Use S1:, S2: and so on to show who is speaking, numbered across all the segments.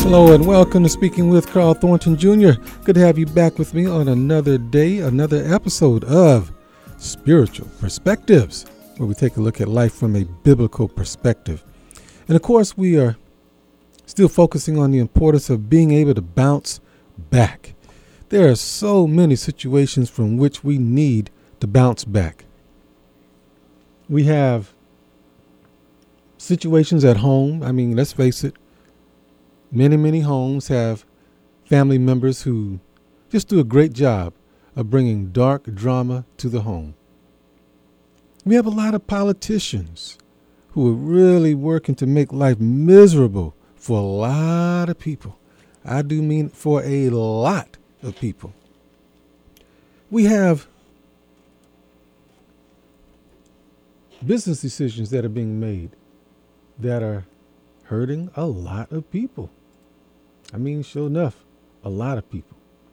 S1: Hello and welcome to Speaking with Carl Thornton Jr. Good to have you back with me on another day, another episode of Spiritual Perspectives, where we take a look at life from a biblical perspective. And of course, we are still focusing on the importance of being able to bounce back. There are so many situations from which we need to bounce back. We have situations at home. I mean, let's face it. Many homes have family members who just do a great job of bringing dark drama to the home. We have a lot of politicians who are really working to make life miserable for a lot of people. I do mean for a lot of people. We have business decisions that are being made that are hurting a lot of people. I mean, sure enough, a lot of people.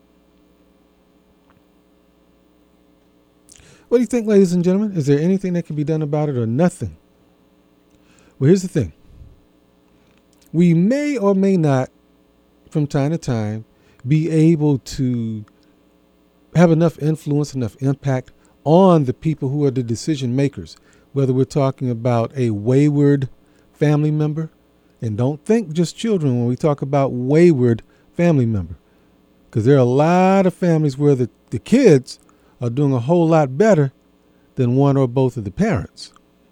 S1: What do you think, ladies and gentlemen? Is there anything that can be done about it or nothing? Well, here's the thing. We may or may not, from time to time, be able to have enough influence, enough impact on the people who are the decision makers, whether we're talking about a wayward family member. And don't think just children when we talk about wayward family member, because there are a lot of families where the kids are doing a whole lot better than one or both of the parents.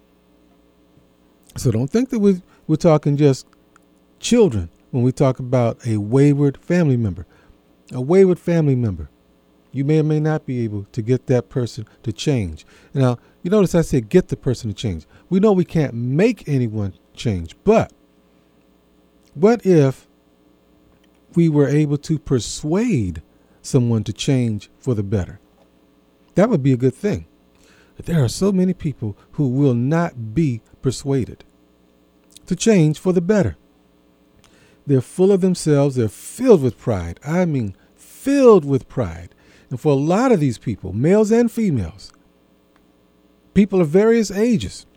S1: So don't think that we're talking just children when we talk about a wayward family member. A wayward family member, you may or may not be able to get that person to change. Now, you notice I said get the person to change. We know we can't make anyone change, but what if we were able to persuade someone to change for the better? That would be a good thing. But there are so many people who will not be persuaded to change for the better. They're full of themselves. They're filled with pride. I mean, filled with pride. And for a lot of these people, males and females, people of various ages,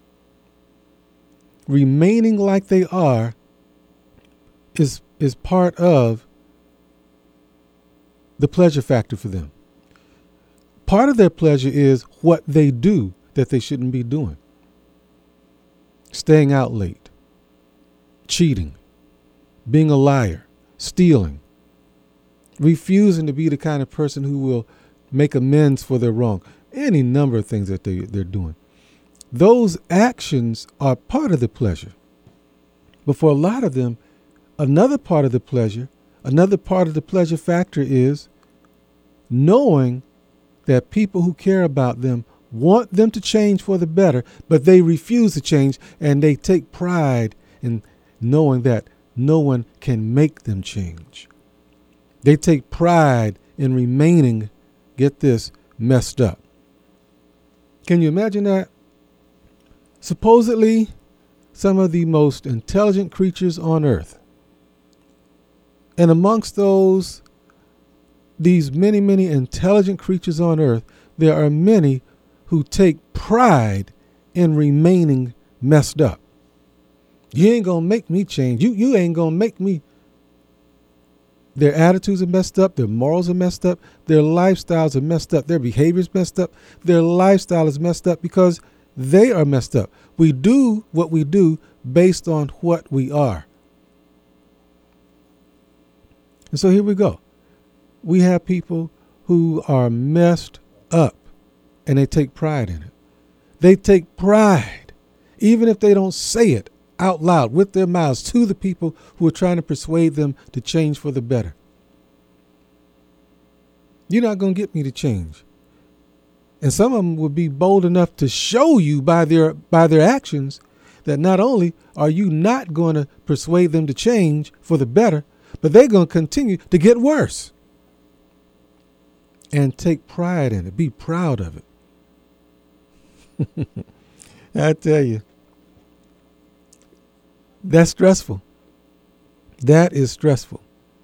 S1: remaining like they are is part of the pleasure factor for them. Part of their pleasure is what they do that they shouldn't be doing. Staying out late, cheating, being a liar, stealing, refusing to be the kind of person who will make amends for their wrong. Any number of things that they're doing. Those actions are part of the pleasure. But for a lot of them, another part of the pleasure factor is knowing that people who care about them want them to change for the better, but they refuse to change, and they take pride in knowing that no one can make them change. They take pride in remaining, get this, messed up. Can you imagine that? Supposedly, some of the most intelligent creatures on earth, and amongst these many intelligent creatures on earth, there are many who take pride in remaining messed up. You ain't going to make me change. You ain't going to make me. Their attitudes are messed up. Their morals are messed up. Their lifestyles are messed up. Their behaviors messed up. Their lifestyle is messed up because they are messed up. We do what we do based on what we are. And so here we go. We have people who are messed up, and they take pride in it. They take pride, even if they don't say it out loud with their mouths to the people who are trying to persuade them to change for the better. You're not going to get me to change. And some of them will be bold enough to show you by their actions that not only are you not going to persuade them to change for the better, but they're going to continue to get worse. And take pride in it. Be proud of it. I tell you, that's stressful. That is stressful.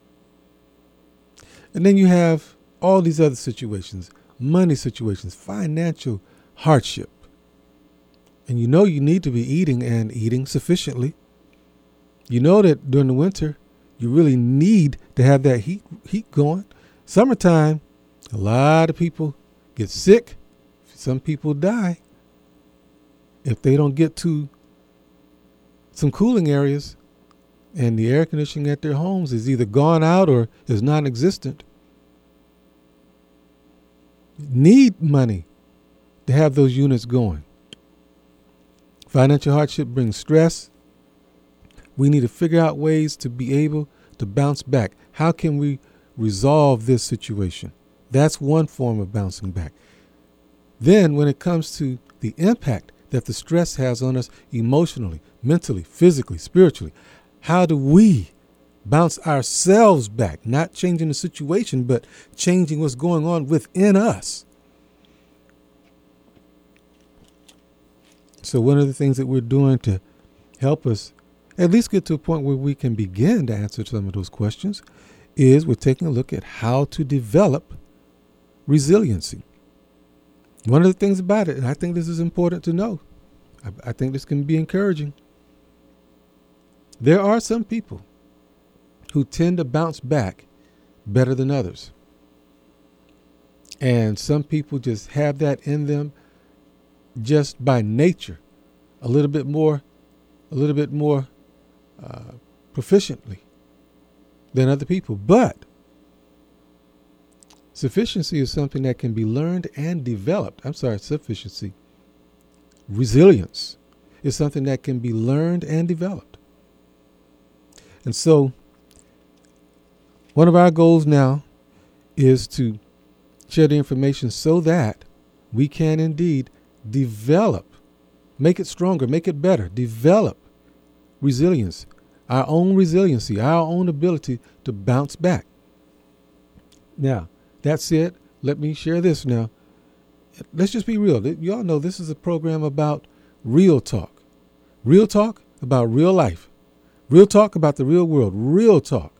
S1: And then you have all these other situations, money situations, financial hardship. And you know you need to be eating and eating sufficiently. You know that during the winter, You really need to have that heat going. Summertime, a lot of people get sick. Some people die if they don't get to some cooling areas and the air conditioning at their homes is either gone out or is non-existent. Need money to have those units going. Financial hardship brings stress. We need to figure out ways to be able to bounce back. How can we resolve this situation? That's one form of bouncing back. Then when it comes to the impact that the stress has on us emotionally, mentally, physically, spiritually, how do we bounce ourselves back? Not changing the situation, but changing what's going on within us. So one of the things that we're doing to help us at least get to a point where we can begin to answer some of those questions is we're taking a look at how to develop resiliency. One of the things about it, and I think this is important to know, I think this can be encouraging. There are some people who tend to bounce back better than others. And some people just have that in them just by nature, a little bit more proficiently than other people. But sufficiency is something that can be learned and developed. Sufficiency. Resilience is something that can be learned and developed. And so one of our goals now is to share the information so that we can indeed develop, make it stronger, make it better, develop resilience, our own resiliency, our own ability to bounce back. Now, that said, let me share this now. Let's just be real. You all know this is a program about real talk. Real talk about real life. Real talk about the real world. Real talk.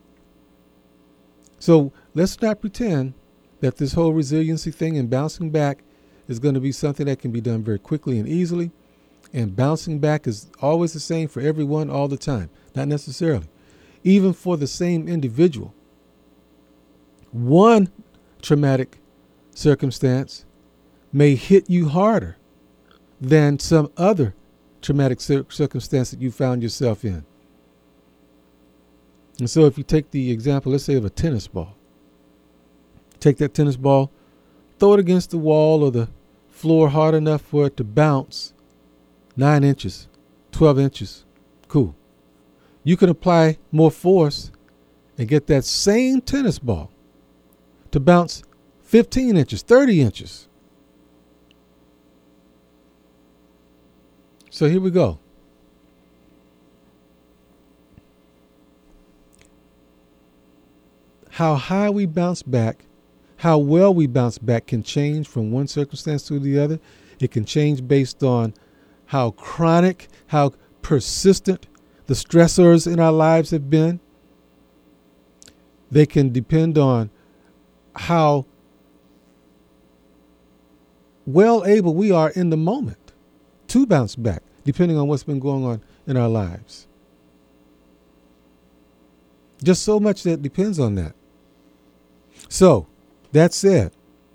S1: So let's not pretend that this whole resiliency thing and bouncing back is going to be something that can be done very quickly and easily. And bouncing back is always the same for everyone all the time. Not necessarily. Even for the same individual. One traumatic circumstance may hit you harder than some other traumatic circumstance that you found yourself in. And so if you take the example, let's say, of a tennis ball. Take that tennis ball, throw it against the wall or the floor hard enough for it to bounce 9 inches, 12 inches. Cool. You can apply more force and get that same tennis ball to bounce 15 inches, 30 inches. So here we go. How high we bounce back, how well we bounce back can change from one circumstance to the other. It can change based on how chronic, how persistent the stressors in our lives have been. They can depend on how well able we are in the moment to bounce back, depending on what's been going on in our lives. Just so much that depends on that. So, that said,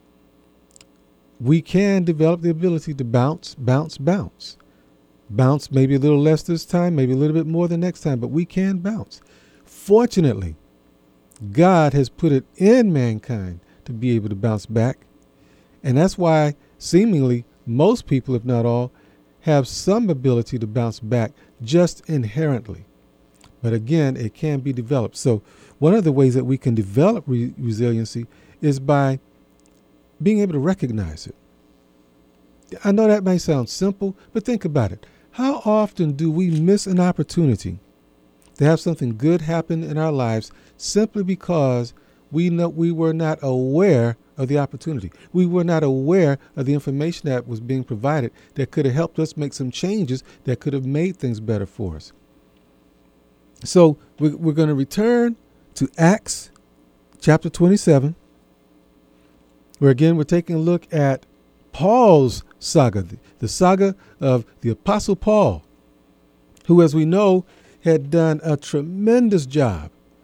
S1: we can develop the ability to bounce. Bounce maybe a little less this time, maybe a little bit more the next time, but we can bounce. Fortunately, God has put it in mankind to be able to bounce back. And that's why seemingly most people, if not all, have some ability to bounce back just inherently. But again, it can be developed. So one of the ways that we can develop resiliency is by being able to recognize it. I know that may sound simple, but think about it. How often do we miss an opportunity to have something good happen in our lives simply because we were not aware of the opportunity? We were not aware of the information that was being provided that could have helped us make some changes that could have made things better for us. So we're going to return to Acts chapter 27, where again we're taking a look at Paul's saga, the saga of the Apostle Paul, who, as we know, had done a tremendous job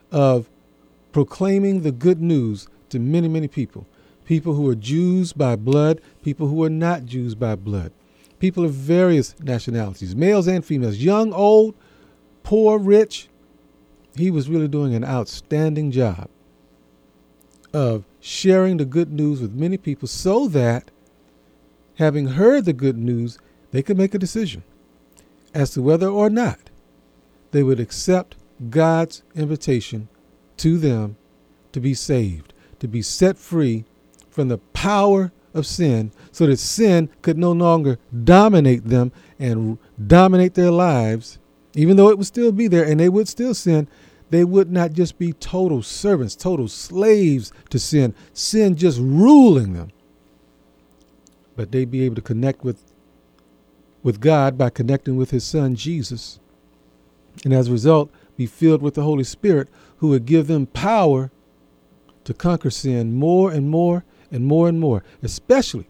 S1: of proclaiming the good news to many, many people. People who are Jews by blood, people who are not Jews by blood, people of various nationalities, males and females, young, old, poor, rich. He was really doing an outstanding job of sharing the good news with many people so that, having heard the good news, they could make a decision as to whether or not they would accept God's invitation to them to be saved, to be set free from the power of sin, so that sin could no longer dominate them and dominate their lives. Even though it would still be there and they would still sin, they would not just be total servants, total slaves to sin, sin just ruling them. But they'd be able to connect with God by connecting with his son, Jesus. And as a result, be filled with the Holy Spirit, who would give them power to conquer sin more and more and more and more, especially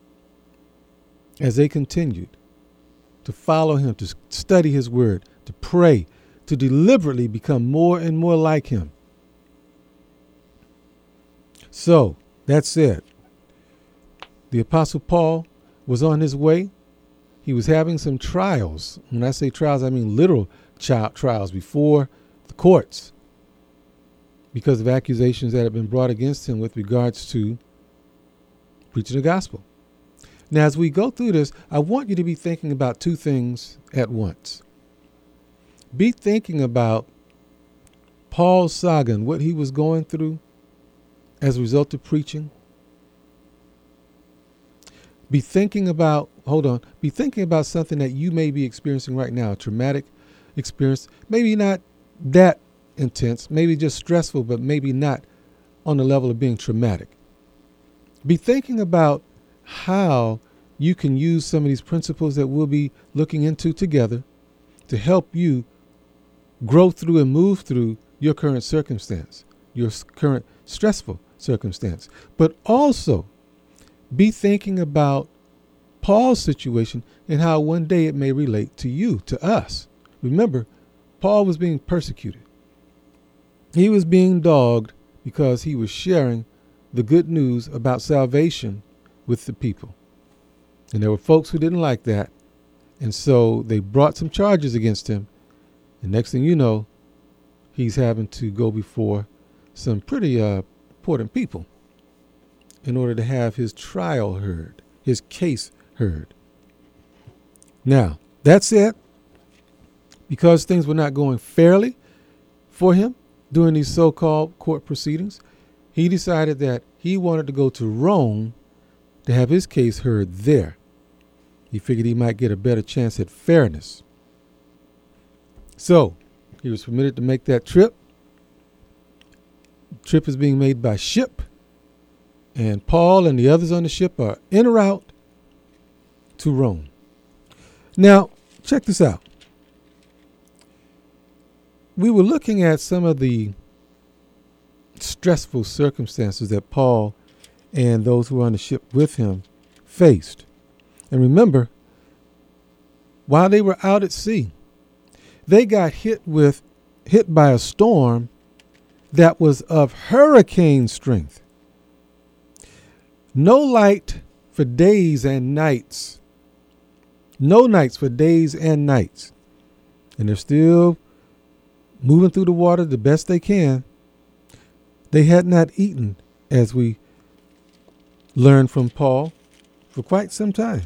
S1: as they continued to follow him, to study his word, to pray, to deliberately become more and more like him. So, that said, the Apostle Paul was on his way. He was having some trials. When I say trials, I mean literal trials before the courts, because of accusations that have been brought against him with regards to preaching the gospel. Now, as we go through this, I want you to be thinking about two things at once. Be thinking about Paul's saga and what he was going through as a result of preaching. Be thinking about something that you may be experiencing right now, a traumatic experience, maybe not that intense, maybe just stressful, but maybe not on the level of being traumatic. Be thinking about how you can use some of these principles that we'll be looking into together to help you grow through and move through your current circumstance, your current stressful circumstance. But also be thinking about Paul's situation and how one day it may relate to you, to us. Remember, Paul was being persecuted. He was being dogged because he was sharing the good news about salvation with the people. And there were folks who didn't like that. And so they brought some charges against him. And next thing you know, he's having to go before some pretty important people in order to have his trial heard, his case heard. Now, that said, because things were not going fairly for him during these so-called court proceedings, he decided that he wanted to go to Rome to have his case heard there. He figured he might get a better chance at fairness. So he was permitted to make that trip. The trip is being made by ship, and Paul and the others on the ship are en route to Rome. Now, check this out. We were looking at some of the stressful circumstances that Paul and those who were on the ship with him faced. And remember, while they were out at sea, they got hit by a storm that was of hurricane strength. No light for days and nights. No nights for days and nights. And they're still moving through the water the best they can. They had not eaten, as we learned from Paul, for quite some time.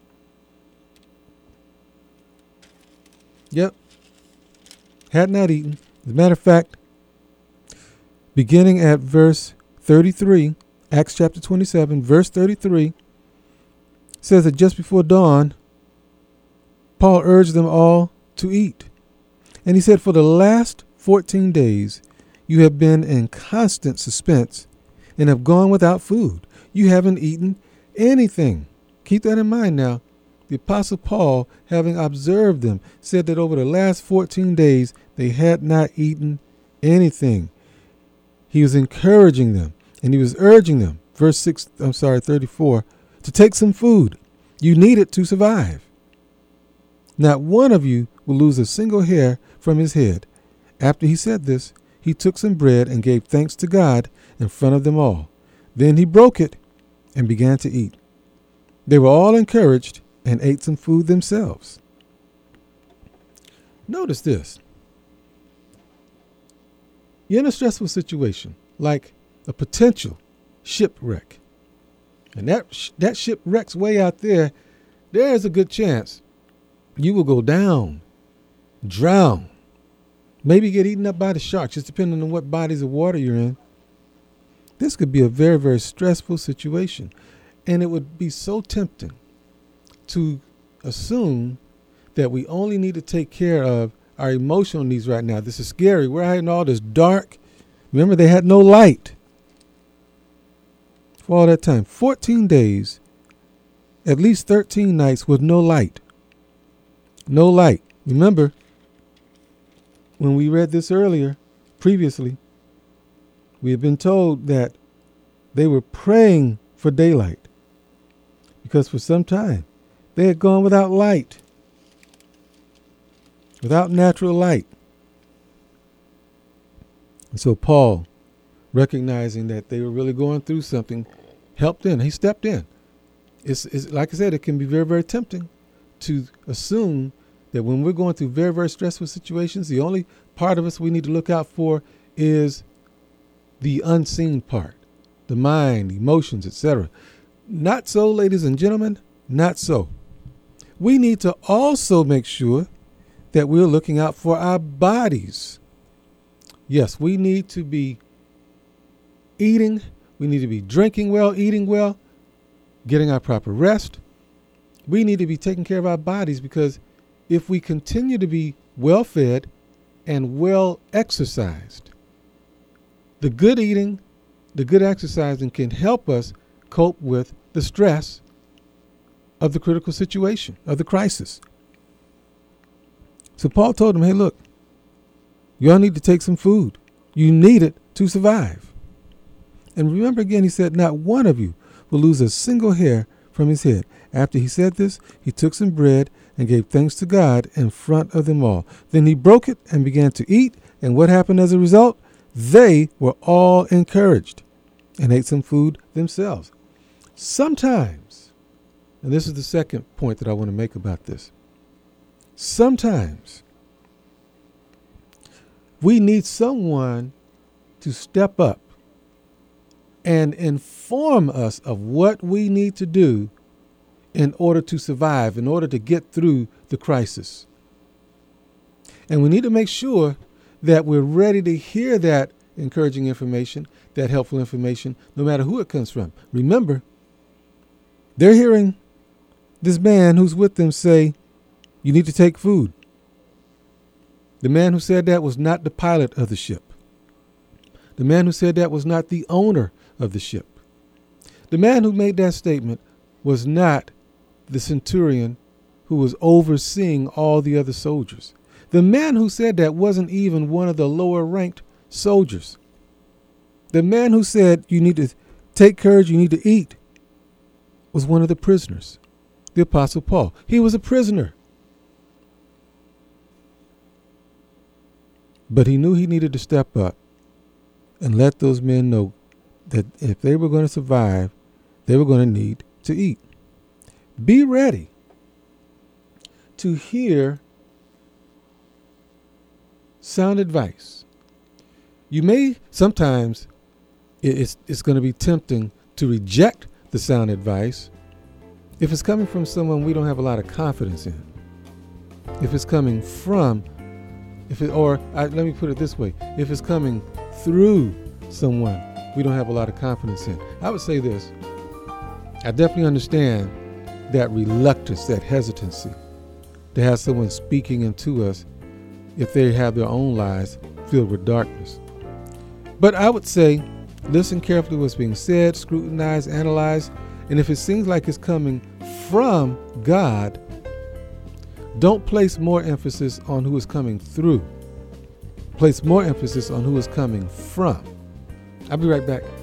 S1: Yep. Had not eaten. As a matter of fact, beginning at verse 33, Acts chapter 27, verse 33, says that just before dawn, Paul urged them all to eat. And he said, for the last 14 days, you have been in constant suspense and have gone without food. You haven't eaten anything. Keep that in mind now. The Apostle Paul, having observed them, said that over the last 14 days, they had not eaten anything. He was encouraging them and he was urging them, 34, to take some food. You need it to survive. Not one of you will lose a single hair from his head. After he said this, he he took some bread and gave thanks to God in front of them all. Then he broke it and began to eat. They were all encouraged and ate some food themselves. Notice this. You're in a stressful situation, like a potential shipwreck. And that shipwreck's way out there, there's a good chance you will go down, drown, maybe get eaten up by the sharks, just depending on what bodies of water you're in. This could be a very, very stressful situation. And it would be so tempting to assume that we only need to take care of our emotional needs right now. This is scary. We're hiding all this dark. Remember, they had no light for all that time. 14 days, at least 13 nights with no light. No light. Remember, when we read this previously, we had been told that they were praying for daylight because for some time they had gone without light, without natural light. And so Paul, recognizing that they were really going through something, helped in. He stepped in. It's like I said, it can be very, very tempting to assume that when we're going through very, very stressful situations, the only part of us we need to look out for is the unseen part, the mind, emotions, etc. Not so, ladies and gentlemen, not so. We need to also make sure that we're looking out for our bodies. Yes, we need to be eating. We need to be drinking well, eating well, getting our proper rest. We need to be taking care of our bodies because if we continue to be well fed and well exercised, the good eating, the good exercising can help us cope with the stress of the critical situation, of the crisis. So Paul told them, hey, look, you all need to take some food. You need it to survive. And remember again, he said, not one of you will lose a single hair from his head. After he said this, he took some bread and gave thanks to God in front of them all. Then he broke it and began to eat. And what happened as a result? They were all encouraged and ate some food themselves. Sometimes, and this is the second point that I want to make about this, sometimes we need someone to step up and inform us of what we need to do in order to survive, in order to get through the crisis. And we need to make sure that we're ready to hear that encouraging information, that helpful information, no matter who it comes from. Remember, they're hearing this man who's with them say, you need to take food. The man who said that was not the pilot of the ship. The man who said that was not the owner of the ship. The man who made that statement was not the centurion who was overseeing all the other soldiers. The man who said that wasn't even one of the lower ranked soldiers. The man who said you need to take courage, you need to eat, was one of the prisoners, the Apostle Paul. He was a prisoner. But he knew he needed to step up and let those men know that if they were going to survive, they were going to need to eat. Be ready to hear sound advice. You may sometimes it's going to be tempting to reject the sound advice if it's coming from someone we don't have a lot of confidence in. If it's coming from, let me put it this way, if it's coming through someone we don't have a lot of confidence in. I would say this, I definitely understand that reluctance, that hesitancy to have someone speaking into us if they have their own lives filled with darkness. But I would say, listen carefully to what's being said, scrutinize, analyze, and if it seems like it's coming from God, don't place more emphasis on who is coming through. Place more emphasis on who is coming from. I'll be right back.